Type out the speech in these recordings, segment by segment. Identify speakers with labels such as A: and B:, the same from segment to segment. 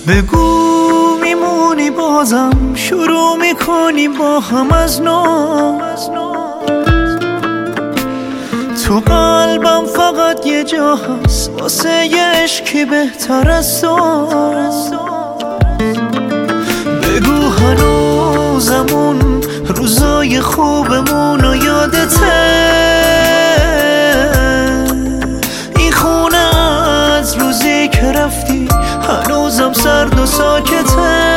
A: بگو میمونی بازم شروع میکنی با هم از نو. تو قلبم فقط یه جا هست واسه یه عشقی بهتر از تو. بگو هنوزمون روزای خوبمون رو یادته. این خونه از روزی که رفتی هنوزم سرد و ساکته.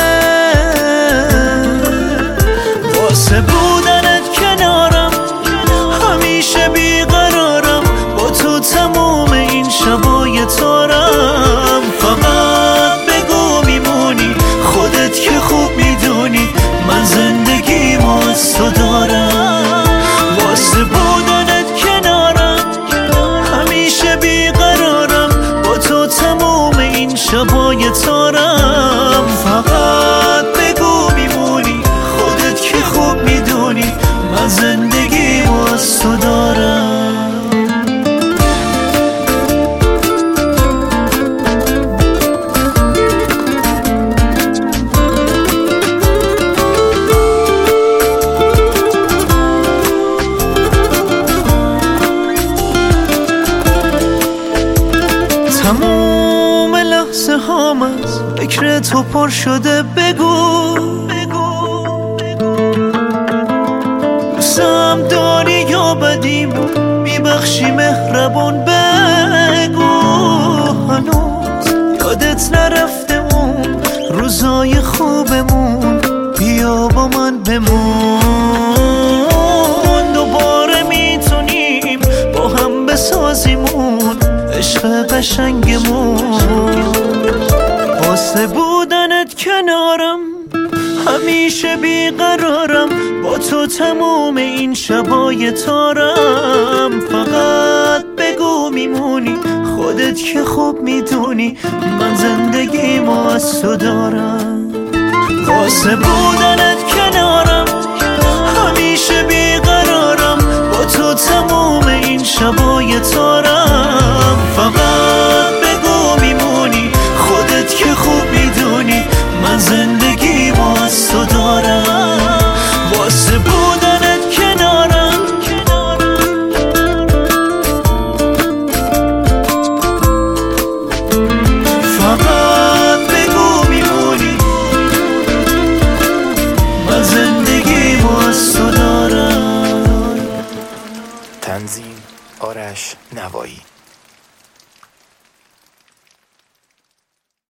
A: واسه بودنت کنارم همیشه بیقرارم، با تو تموم این شبای تارم. فقط بگو میمونی، خودت که خوب میدونی من زندگیمو از تو دارم. واسه بودنت کنارم همیشه بیقرارم، با تو تموم این شبای تارم. فقط بگو میمونی، خودت که خوب میدونی من زندگیمو از تو دارم. تموم لحظه هام از فکر تو پر شده. بگو دوستم داری یا بدیم میبخشی مهربون. بگو هنوز یادت نرفته اون روزای خوبمون، بیا با من بمون. دوباره میتونیم با هم بسازیمون عشق قشنگمون. واسه بودنت کنارم همیشه بیقرارم، با تو تموم این شبای تارم. فقط بگو میمونی، خودت که خوب میدونی من زندگیمو از تو دارم. واسه بودنت کنارم همیشه بیقرارم، با تو تموم این شبای تارم. فقط بگو میمونی، خودت که خوب میدونی من زندگیمو از تو دارم. واسه بودنت کنارم فقط بگو میمونی من زندگیمو از تو دارم.
B: تنظیم آرش نوایی.